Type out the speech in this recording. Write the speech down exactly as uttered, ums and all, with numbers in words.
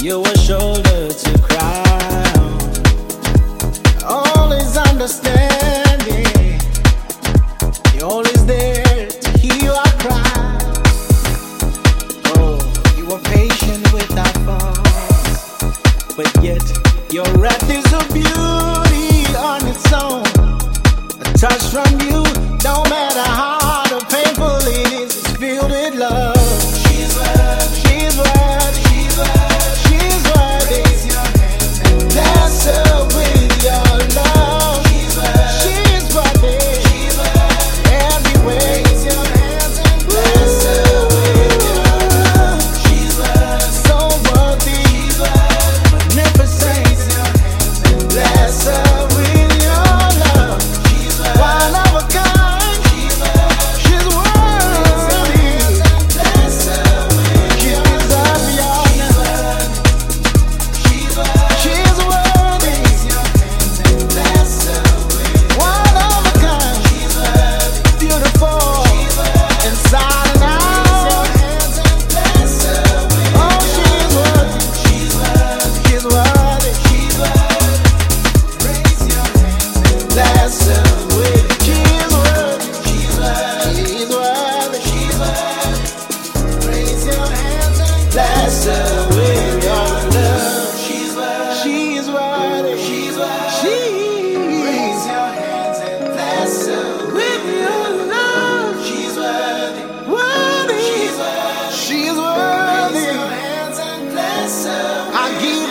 You're a shoulder to cry on. Always understanding. You're always there to hear our cry. Oh, you are patient without faults, but yet your wrath is a beauty on its own. A touch from you, no matter how hard or painful it is, it's filled with love. She's worthy, she's worthy, she's worthy, she's worthy. Raise your hands and bless her with your love. She's worthy, she's worthy, she's worthy. Everywhere. Raise your hands and bless her with your love. She's worthy, so worthy, she's worthy, magnificent. Raise your hands and bless her with your love. She's worthy, one of a kind. She's worthy, she's worthy. Bless her with she deserves your love. She's worthy, she's worthy. Raise your hands and bless her with one of a kind. She's worthy, beautiful. She's worthy, inside and out. Raise your hands and bless her with oh, she's worthy, she's worthy, she's worthy, she's worthy. Raise your hands and bless her with she's worthy, she's worthy, she's worthy, she's worthy. Raise your hands and bless her with your love. She's worthy, she's worthy, she's worthy. She raise your hands and bless her with your love. She's worthy, worthy, she's worthy, she's worthy. Raise your hands and bless her. I give